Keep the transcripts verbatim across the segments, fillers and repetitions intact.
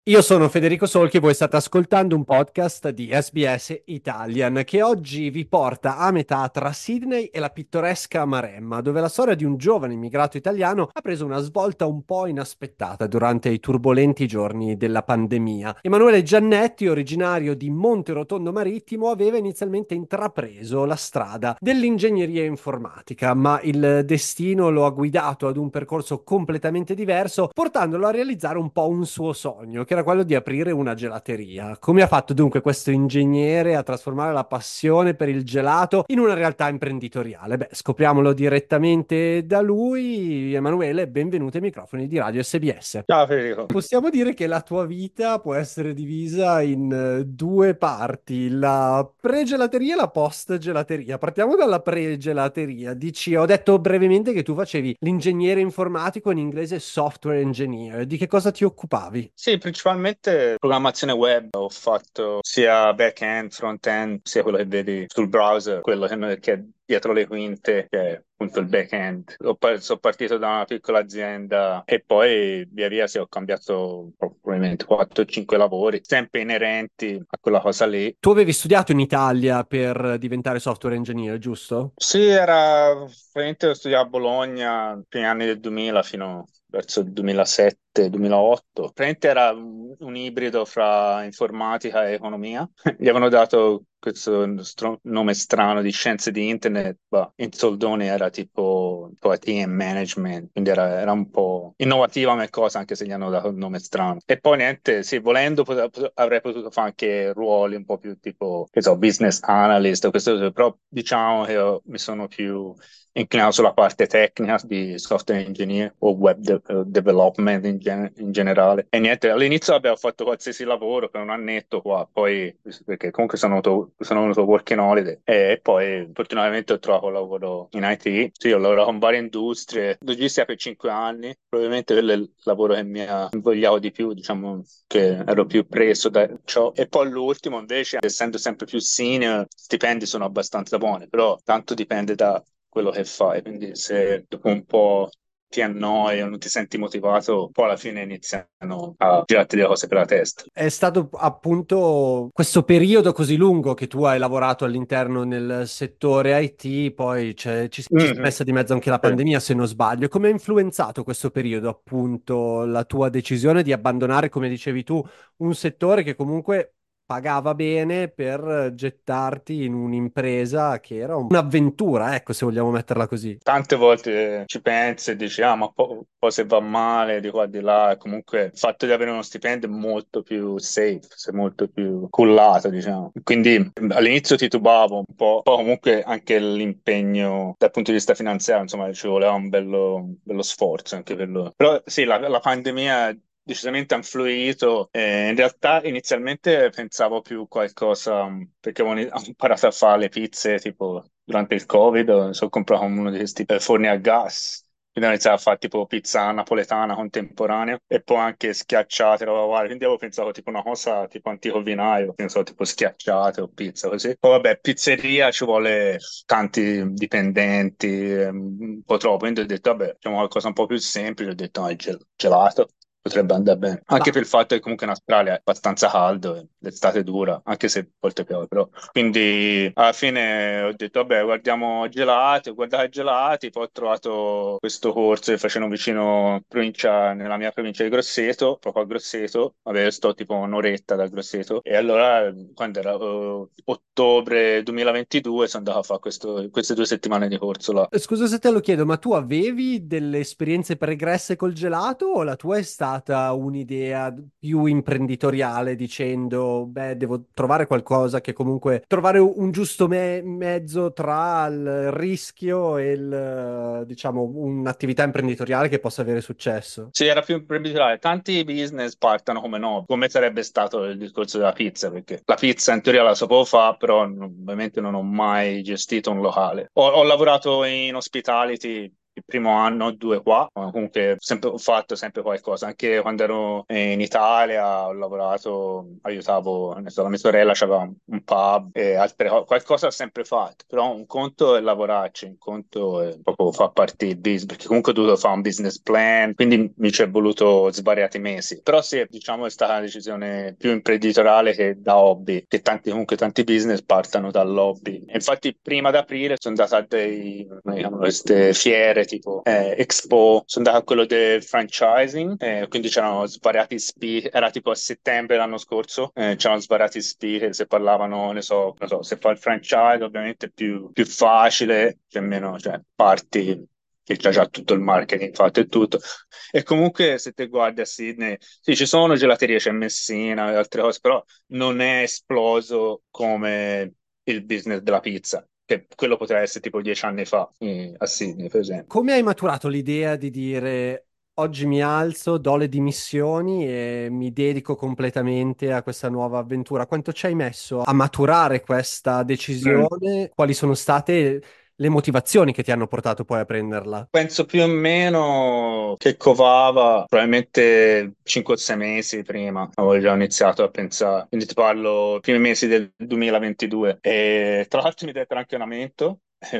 Io sono Federico Solchi e voi state ascoltando un podcast di S B S Italian che oggi vi porta a metà tra Sydney e la pittoresca Maremma, dove la storia di un giovane immigrato italiano ha preso una svolta un po' inaspettata durante i turbolenti giorni della pandemia. Emanuele Giannetti, originario di Monterotondo Marittimo, aveva inizialmente intrapreso la strada dell'ingegneria informatica, ma il destino lo ha guidato ad un percorso completamente diverso, portandolo a realizzare un po' un suo sogno, che era quello di aprire una gelateria. Come ha fatto dunque questo ingegnere a trasformare la passione per il gelato in una realtà imprenditoriale? Beh, scopriamolo direttamente da lui. Emanuele, benvenuto ai microfoni di Radio S B S. Ciao Federico. Possiamo dire che la tua vita può essere divisa in eh, due parti, la pre-gelateria e la post-gelateria. Partiamo dalla pre-gelateria. Dici, ho detto brevemente che tu facevi l'ingegnere informatico, in inglese software engineer. Di che cosa ti occupavi? Sì, principalmente programmazione web. Ho fatto sia back-end, front-end, sia quello che vedi sul browser, quello che, che è dietro le quinte, che è appunto il back-end. Ho par- sono partito da una piccola azienda e poi via via sì, ho cambiato probabilmente quattro o cinque lavori, sempre inerenti a quella cosa lì. Tu avevi studiato in Italia per diventare software engineer, giusto? Sì, era praticamente ho studiato a Bologna, i primi anni del duemila fino verso il duemilasette duemilaotto. Praticamente era un, un ibrido fra informatica e economia. Gli avevano dato questo stro- nome strano di scienze di internet, ma in soldoni era tipo un po' T M management, quindi era, era un po' innovativa come cosa, anche se gli hanno dato il nome strano. E poi niente, sì, volendo pote- pote- avrei potuto fare anche ruoli un po' più tipo, che so, business analyst o queste cose, però diciamo che io mi sono più inclinato sulla parte tecnica di software engineer o web de- eh, development in, gen- in generale. E niente, all'inizio abbiamo fatto qualsiasi lavoro per un annetto qua, poi perché comunque sono venuto, sono venuto working holiday e poi fortunatamente ho trovato un lavoro in I T. Sì, ho lavorato in varie industrie, logistica per cinque anni, probabilmente quello è il lavoro che mi ha invogliato di più, diciamo che ero più preso da ciò. E poi l'ultimo invece, essendo sempre più senior, stipendi sono abbastanza buoni, però tanto dipende da quello che fai, quindi se dopo un po' ti annoi o non ti senti motivato, poi alla fine iniziano a girarti le cose per la testa. È stato appunto questo periodo così lungo che tu hai lavorato all'interno nel settore I T, poi c'è- ci, ci si è Mhm. messa di mezzo anche la Sì. pandemia, se non sbaglio. Come ha influenzato questo periodo, appunto, la tua decisione di abbandonare, come dicevi tu, un settore che comunque pagava bene per gettarti in un'impresa che era un'avventura, ecco, se vogliamo metterla così. Tante volte ci pensi e dici, ah, ma po- poi se va male di qua di là, e comunque il fatto di avere uno stipendio è molto più safe, sei molto più cullato, diciamo. Quindi all'inizio titubavo un po', poi comunque anche l'impegno dal punto di vista finanziario, insomma, ci voleva un bello, un bello sforzo anche per loro. Però sì, la, la pandemia decisamente ha influito. Eh, in realtà inizialmente pensavo più qualcosa, mh, perché avevo ini- ho imparato a fare le pizze tipo durante il Covid, eh, so, ho comprato uno di questi eh, forni a gas. Quindi ho iniziato a fare tipo pizza napoletana contemporanea e poi anche schiacciate, roba varia. Quindi avevo pensato tipo una cosa tipo antico vinaio, pensavo tipo schiacciate o pizza così. Poi vabbè, pizzeria ci vuole tanti dipendenti, ehm, un po' troppo. Quindi ho detto vabbè, facciamo qualcosa un po' più semplice. Ho detto no, il gel- gelato potrebbe andare bene. Anche Ma per il fatto che comunque in Australia è abbastanza caldo, e l'estate dura, anche se a volte piove, però. Quindi alla fine ho detto, vabbè, guardiamo gelati, ho guardato i gelati, poi ho trovato questo corso che facevano vicino provincia, nella mia provincia di Grosseto, proprio a Grosseto, vabbè, io sto tipo un'oretta da Grosseto, e allora quando era eh, ottobre duemilaventidue sono andato a fare questo- queste due settimane di corso là. scusa se te lo chiedo, ma tu avevi delle esperienze pregresse col gelato o la tua è stata un'idea più imprenditoriale dicendo, beh, devo trovare qualcosa che comunque trovare un giusto me- mezzo tra il rischio e il, eh, diciamo, un'attività imprenditoriale che possa avere successo? Sì, era più previsionale. Tanti business partono come no, come sarebbe stato il discorso della pizza, perché la pizza in teoria la sapevo fare, però non- ovviamente non ho mai gestito un locale. Ho, ho lavorato in hospitality il primo anno o due qua, ma comunque sempre, ho fatto sempre qualcosa, anche quando ero in Italia ho lavorato, aiutavo, ne so, la mia sorella aveva un pub e altre cose, qualcosa ho sempre fatto, però un conto è lavorarci, un conto è proprio far parte il business, perché comunque ho dovuto fare un business plan, quindi mi ci è voluto svariati mesi, però sì, diciamo è stata una decisione più imprenditoriale che da hobby, che tanti comunque tanti business partono dall'hobby. E infatti prima d'aprile sono andato a dei, come chiamano, queste fiere tipo eh, Expo, sono andato a quello del franchising, eh, quindi c'erano svariati speaker, era tipo a settembre l'anno scorso, eh, c'erano svariati speaker, se parlavano, ne so, non so, se fa il franchise ovviamente è più, più facile, cioè meno, cioè parti che c'è già tutto il marketing fatto e tutto. E comunque se te guardi a Sydney, sì, ci sono gelaterie, c'è Messina e altre cose, però non è esploso come il business della pizza, che quello poteva essere tipo dieci anni fa eh, a Sydney, per esempio. Come hai maturato l'idea di dire oggi mi alzo, do le dimissioni e mi dedico completamente a questa nuova avventura? Quanto ci hai messo a maturare questa Mm. decisione? Quali sono state le motivazioni che ti hanno portato poi a prenderla? Penso più o meno che covava probabilmente cinque o sei mesi prima, avevo già iniziato a pensare, quindi ti parlo primi mesi del duemilaventidue e tra l'altro mi dettero anche un aumento,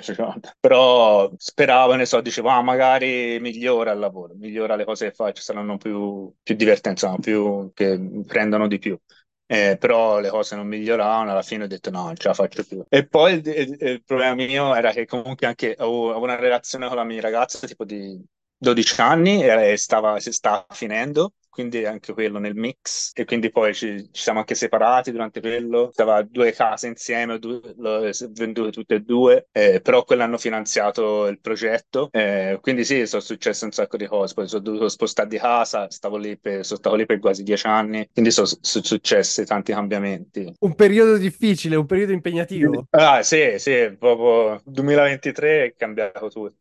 però speravo, ne so, dicevo, ah, magari migliora il lavoro, migliora le cose che faccio, saranno più, più divertenti, insomma, più, che mi prendono di più. Eh, però le cose non miglioravano, alla fine ho detto no, non ce la faccio più. E poi il, il- il problema mio era che comunque anche avevo, avevo una relazione con la mia ragazza tipo di dodici anni e stava, si stava finendo, quindi anche quello nel mix. E quindi poi ci, ci siamo anche separati durante quello. Stava due case insieme, due, le vendute tutte e due, eh, però quelle hanno finanziato il progetto. Eh, quindi sì, sono successe un sacco di cose. Poi sono dovuto spostare di casa, stavo lì per, sono stato lì per quasi dieci anni, quindi sono, sono successi tanti cambiamenti. Un periodo difficile, un periodo impegnativo. Ah, sì, sì, proprio duemilaventitré è cambiato tutto.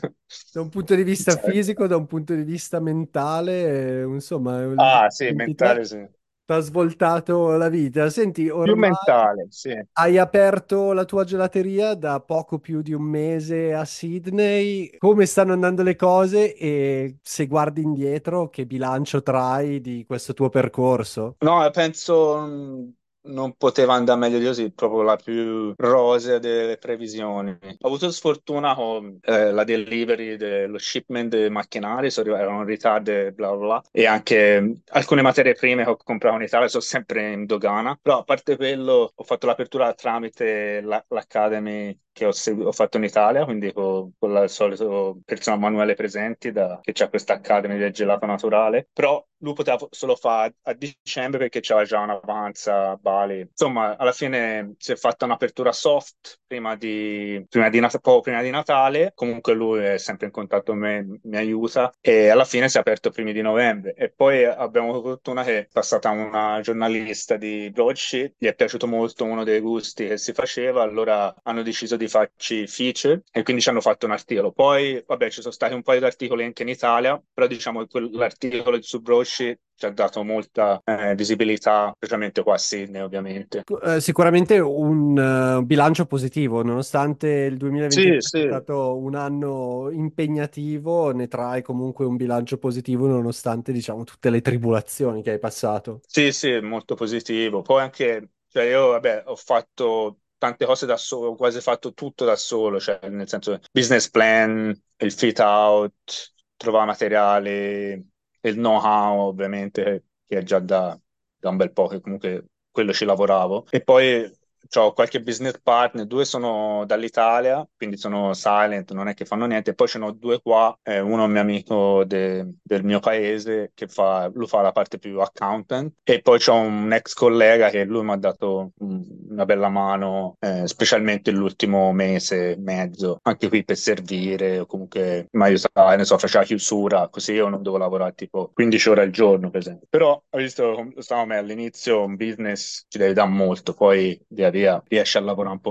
Da un punto di vista Sai. fisico, da un punto di vista mentale, eh, insomma, il Ah, sì, duemilaventitré mentale, sì. ti ha svoltato la vita. Senti, Più ormai mentale, sì. hai aperto la tua gelateria da poco più di un mese a Sydney. Come stanno andando le cose e se guardi indietro, che bilancio trai di questo tuo percorso? No, penso mh, non poteva andare meglio di così, proprio la più rosea delle previsioni. Ho avuto sfortuna con eh, la delivery dello shipment dei macchinari, sono arrivati- erano in ritardo e bla bla bla, e anche mh, alcune materie prime che ho comprato in Italia sono sempre in dogana, però a parte quello ho fatto l'apertura tramite la- l'Academy che ho, segu- ho fatto in Italia, quindi con, con la- il solito personal manuale presenti da, che c'è questa Academy del gelato naturale, però lui poteva solo fare a dicembre perché c'era già un'avanza a Bali. Insomma, alla fine si è fatta un'apertura soft prima di, prima di, Nat- poco prima di Natale, comunque lui è sempre in contatto con me, mi aiuta e alla fine si è aperto primi di novembre e poi abbiamo avuto fortuna che è passata una giornalista di Broadsheet, gli è piaciuto molto uno dei gusti che si faceva, allora hanno deciso di farci feature e quindi ci hanno fatto un articolo. Poi, vabbè, ci sono stati un paio di articoli anche in Italia, però diciamo che quel- l'articolo su Broadsheet ci ha dato molta eh, visibilità, specialmente qua a Sydney, ovviamente. Eh, sicuramente un eh, bilancio positivo, nonostante il Sì, duemilaventitré sia sì. stato un anno impegnativo, ne trai comunque un bilancio positivo nonostante, diciamo, tutte le tribolazioni che hai passato. Sì, sì, molto positivo. Poi anche, cioè io, vabbè, ho fatto tante cose da solo, ho quasi fatto tutto da solo, cioè nel senso business plan, il fit out, trovare materiali, il know-how ovviamente, che è già da, da un bel po' che comunque quello ci lavoravo. E poi ho qualche business partner, due sono dall'Italia, quindi sono silent, non è che fanno niente, e poi ce n'ho due qua, eh, uno è un mio amico de- del mio paese che fa, lui fa la parte più accountant, e poi c'ho un ex collega che lui mi ha dato mm, una bella mano, eh, specialmente l'ultimo mese e mezzo, anche qui per servire, o comunque mi aiutava, ne so, faceva chiusura, così io non devo lavorare tipo quindici ore al giorno, per esempio. Però, ho visto, come- stavo me all'inizio un business ci devi dare molto, poi via via riesci a lavorare un po' meno.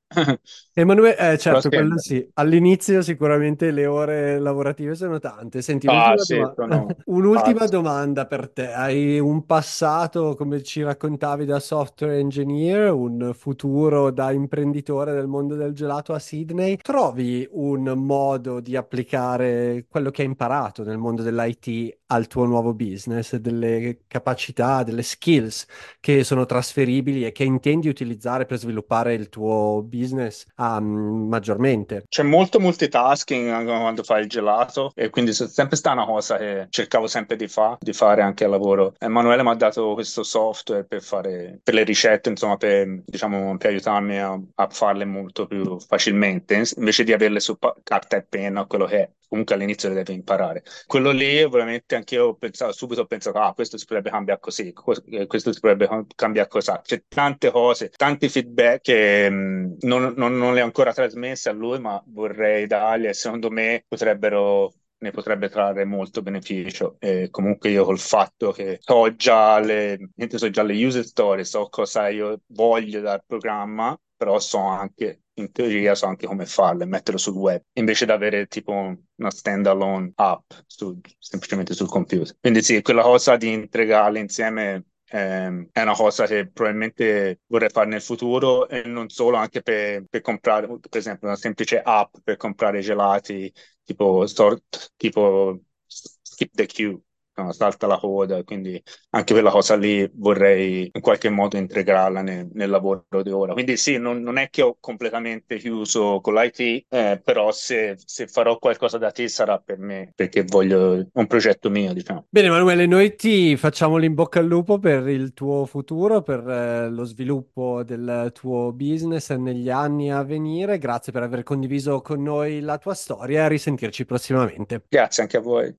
Emanuele, eh, Però certo, sì, quello sì. All'inizio sicuramente le ore lavorative sono tante. Senti, ah, un'ultima sì, doma- sono un'ultima pazzi. domanda per te. Hai un passato, come ci raccontavi, da software engineer, un futuro da imprenditore del mondo del gelato a Sydney. Trovi un modo di applicare quello che hai imparato nel mondo dell'I T al tuo nuovo business, delle capacità, delle skills che sono trasferibili e che intendi utilizzare per sviluppare il tuo business ah, mm, maggiormente. C'è molto multitasking anche quando fai il gelato e quindi è sempre stata una cosa che cercavo sempre di, fa- di fare anche al lavoro. Emanuele mi ha dato questo software per fare per le ricette, insomma, per, diciamo, per aiutarmi a, a farle molto più facilmente, invece di averle su pa- carta e penna o quello che è. Comunque all'inizio le devi imparare. Quello lì, veramente, anche io ho pensato, subito ho pensato, ah, questo si potrebbe cambiare così, cos- eh, questo si potrebbe cam- cambiare così. C'è tante cose, tanti feedback che mh, non, non, non le ho ancora trasmesse a lui, ma vorrei dargli e secondo me potrebbero ne potrebbe trarre molto beneficio. E comunque io col fatto che so già le, niente, so già le user story, so cosa io voglio dal programma, però so anche, in teoria, so anche come farlo e metterlo sul web, invece di avere tipo una standalone app su- semplicemente sul computer. Quindi sì, quella cosa di integrarle insieme ehm, è una cosa che probabilmente vorrei fare nel futuro e non solo, anche per, per comprare, per esempio, una semplice app per comprare gelati tipo, sort, tipo skip the queue, no? Salta la coda, quindi anche quella cosa lì vorrei in qualche modo integrarla nel, nel lavoro di ora. Quindi sì, non, non è che ho completamente chiuso con l'I T, eh, però se, se farò qualcosa da te sarà per me, perché voglio un progetto mio, diciamo. Bene, Emanuele, noi ti facciamo l'in bocca al lupo per il tuo futuro, per eh, lo sviluppo del tuo business negli anni a venire. Grazie per aver condiviso con noi la tua storia e a risentirci prossimamente. Grazie anche a voi.